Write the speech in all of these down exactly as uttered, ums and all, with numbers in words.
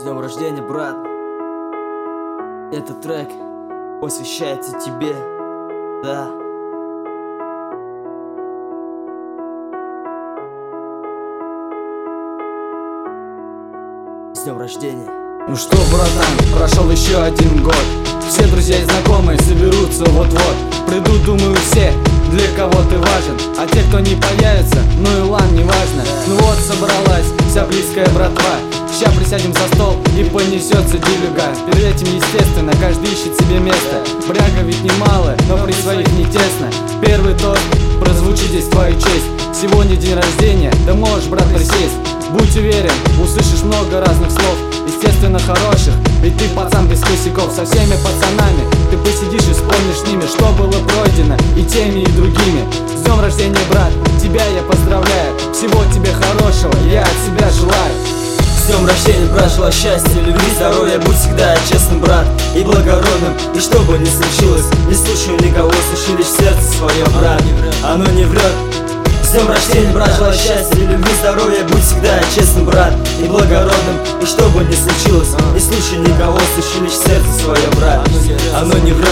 днем рождения, брат. Этот трек посвящается тебе, да. С днем рождения. Ну что, братан, прошел еще один год. Все друзья и знакомые соберутся вот-вот. Придут, думаю, все, для кого ты важен. А те, кто не появится, ну и ладно, не важно. Ну вот собралась вся близкая братва. Ща присядем за стол и понесется делюга. Перед этим, естественно, каждый ищет себе место. Бряга ведь немало, но при своих не тесно. Первый тост прозвучит здесь в твою честь. Сегодня день рождения, да можешь, брат, присесть. Будь уверен, услышишь много разных слов, естественно хороших, ведь ты пацан без косяков. Со всеми пацанами ты посидишь и вспомнишь с ними, что было пройдено и теми, и другими. С днем рождения, брат, тебя я поздравляю. Всего тебе хорошего я от себя желаю. С днем рождения, брат, желаю счастья, любви, здоровья. Будь всегда честным, брат, и благородным. И что бы ни случилось, не слушай никого, слушай лишь сердце свое, брат, оно не врет. С днем рождения, брат, желаю счастья, любви, здоровья. Будь всегда честным, брат, и благородным. И что бы ни случилось, не слушай никого, слушай лишь сердце свое, брат, оно не врет.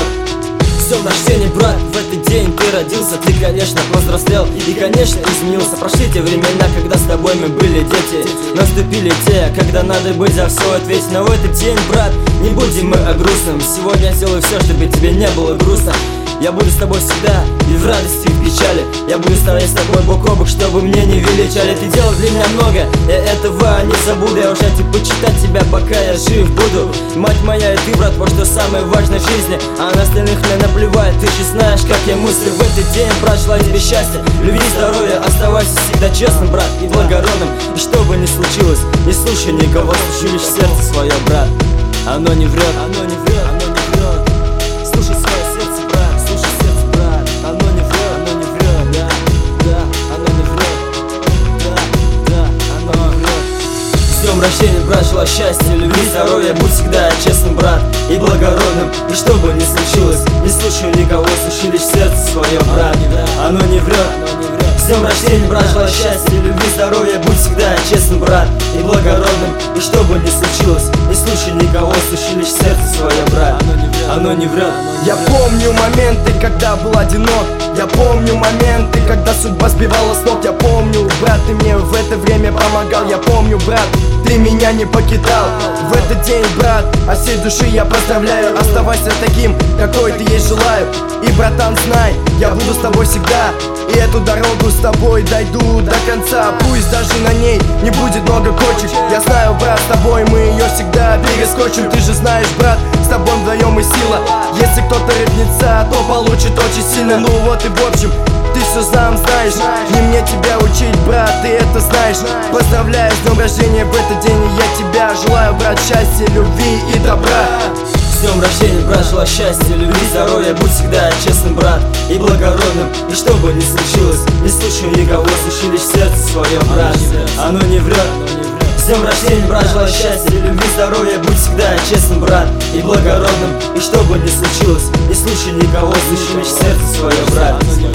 С днем рождения, брат, в этот день ты родился. Ты, конечно, повзрослел и, конечно, изменился. Прошли те времена, когда с тобой мы были дети. Наступили те, когда надо быть за все ответить. Но в этот день, брат, не будем мы о грустном. Сегодня я сделаю все, чтобы тебе не было грустно. Я буду с тобой всегда, и в радости, и в печали. Я буду стоять с тобой бок о бок, чтобы мне не величали. Ты делал для меня много, я этого не забуду. Я уже типа почитать тебя, пока я жив буду. Мать моя и ты, брат, вот что самое важное в жизни. А на остальных мне наплевать, ты же знаешь, как я мыслю. В этот день, брат, желаю тебе счастья, любви, здоровья. Оставайся всегда честным, брат, и благородным. И что бы ни случилось, не слушай никого, слушай лишь сердце свое, брат, оно не врет, оно не врет, оно не врет. Слушай свое сердце, брат, слушай сердце, брат, оно не врет, оно не врет, да, да, оно не врет, да, да, оно не врет. С днем рождения, брат, желаю счастья, любви, здоровья. Будь всегда честным, брат, и благородным. И что бы ни случилось, не слушай никого, слушай лишь сердце свое, брат, оно не врет. С днем рождения, брат, желаю счастья, любви, здоровья. Будь всегда честным, брат, и благородным. И что бы ни случилось, не слушай никого, слушай лишь сердце свое, брат, оно не врет. Я помню моменты, когда был одинок. Я помню моменты, когда судьба сбивала с ног. Я помню, брат, ты мне в это время помогал. Я помню, брат, ты меня не покидал. В этот день, брат, от всей души я поздравляю. Оставайся таким, какой ты есть, желаю. И, братан, знай, я буду с тобой всегда. И эту дорогу с тобой дойду до конца. Пусть даже на ней не будет много кочек. Я знаю, брат, с тобой мы ее всегда перескочим. Ты же знаешь, брат, с тобой вдвоем и сила. Если кто-то рыпнется, то получит очень сильно. Ну вот и в общем, ты все сам знаешь. Не мне тебя учить, брат, ты это знаешь. Поздравляю с днем рождения в этот день, и я тебя желаю, брат, счастья, любви и добра. С днем рождения, брат, желаю счастья, любви, здоровья. Будь всегда честным, брат, и благородным. И что бы ни случилось, не слушай никого, слушай лишь сердце свое, брат, оно не врет. С днем рождения, брат, желаю счастья, любви, здоровья. Будь всегда честным, брат, и благородным. И что бы ни случилось, не слушай никого, слушай лишь сердце свое, брат,